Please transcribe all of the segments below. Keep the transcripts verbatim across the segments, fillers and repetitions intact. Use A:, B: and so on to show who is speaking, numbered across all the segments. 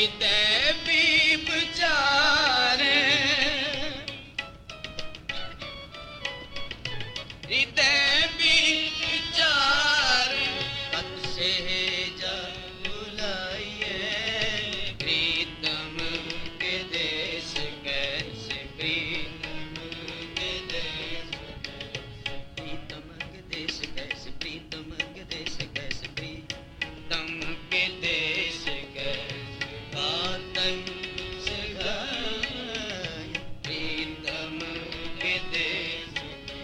A: हृदय भी विचारे हृदय भी विचारे पद से जा बुलाइए प्रीतम के देश कैसे प्रीतम के देश प्रीतम के देश कैसे प्रीतम के देश कैसे प्रीतम के देश कैसे बातन से गाय प्रीतम के देश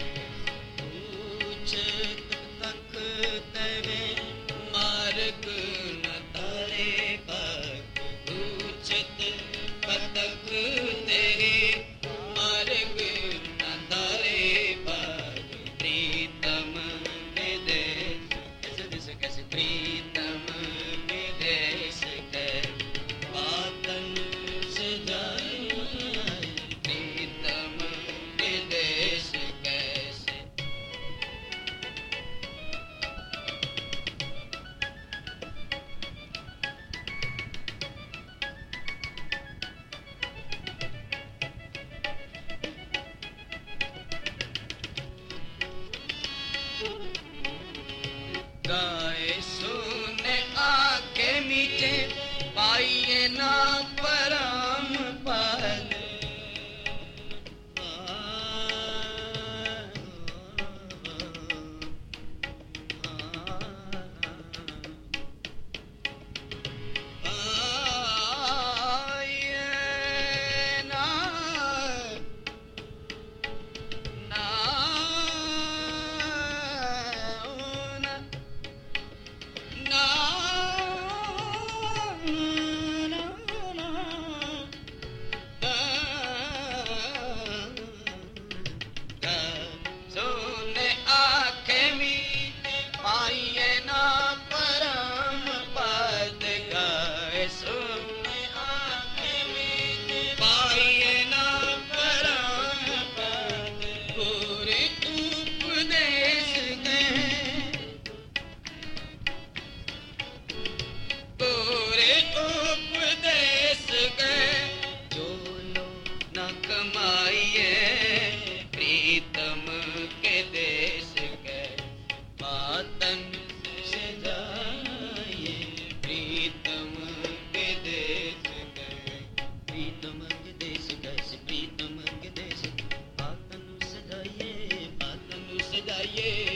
A: पूछ तक तेरे मार्ग न तारे पग पूछत कतक तेरे मार्ग न तारे पग प्रीतम के देश कैसे देश कैसे प्रीतम के देश कैसे बातन से जाए प्रीतम के देश कैसे गाए सुने आके मीचे पाइए ना परम पद आइए ना ना सोने आखे मीटे पाइए ना परम पद गाए सोने आखे मीटे पाइए ना परम पद पूरे उपदेश गए पूरे उपदेश गए जो लो न कमाइए प्रीतम के देश गए बातन से जाइए प्रीतम के देश गए प्रीतम के देश कैसे प्रीतम के देश बातन से जाइए बातन से जाइए